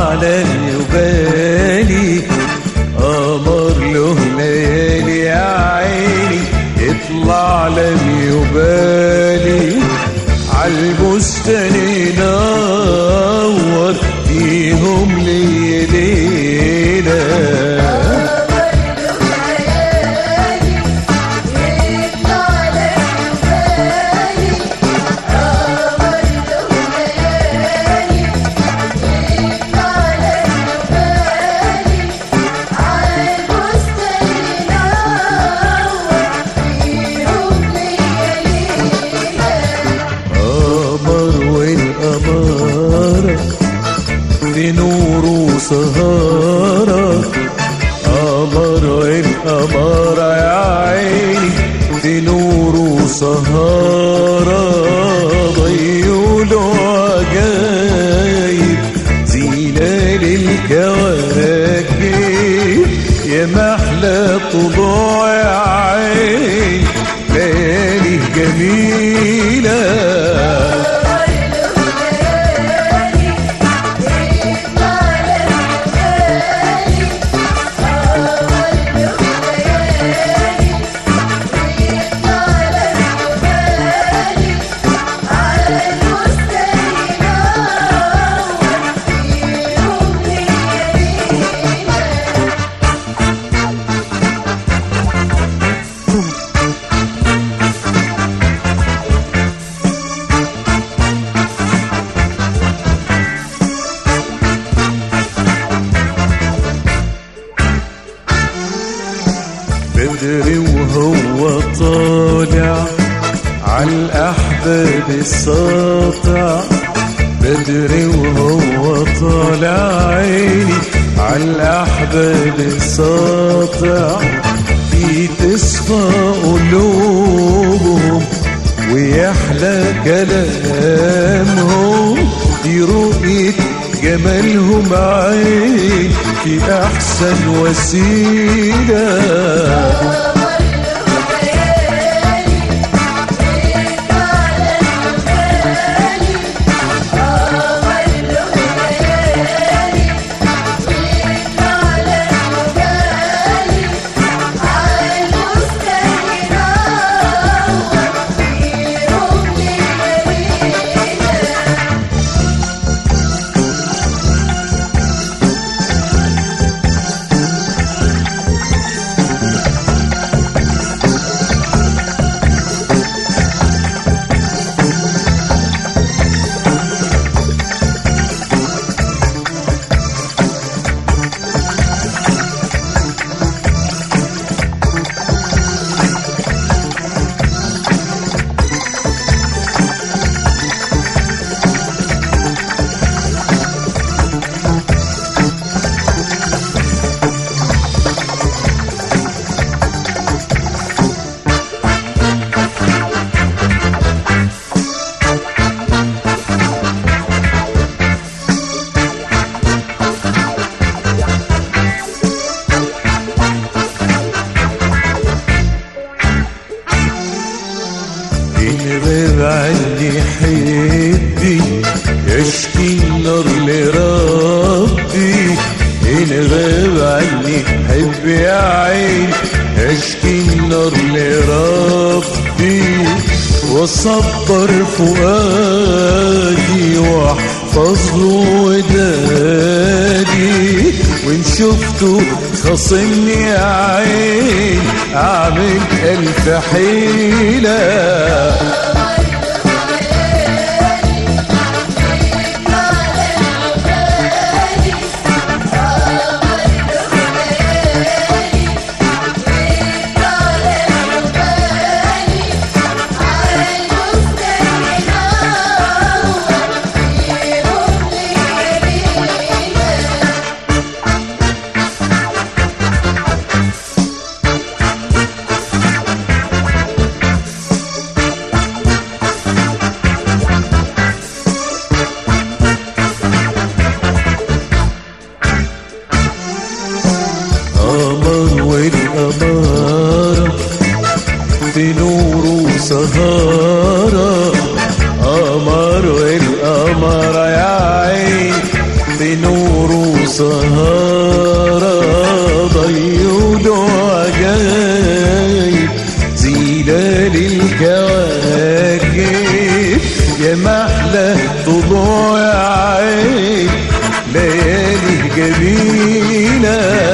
على اليبالي قمر له ليالي يا عيني يطلع على اليبالي عالبستان ينور فيهم ليلة نور وسهارة قمر القمر يا عيني دي نور وسهارة ضيوله عجايب زينة للكواكب يا محلى طلوع يا عيني ليالي جميلة بدري وهو طالع عالأحباب الساطع بدري وهو طالع عيني عالأحباب الساطع في تصفى قلوبهم ويحلى كلامهم دي رؤية جمالهم عين في أحسن وسيلة غير عني حبي يشكي النار لربي إن غير عني حبي يا عيني يشكي النار لربي وصبر فؤادي واحفظ له ودادي وإن شفته خصمني يا عين أعمل ألف حيلة والأمارة في نور وسهارة قمر والقمر يا عين في نور سهارة ضي وعجايب زلال الكواكب يا محلى طلوع عين ليالي جميلة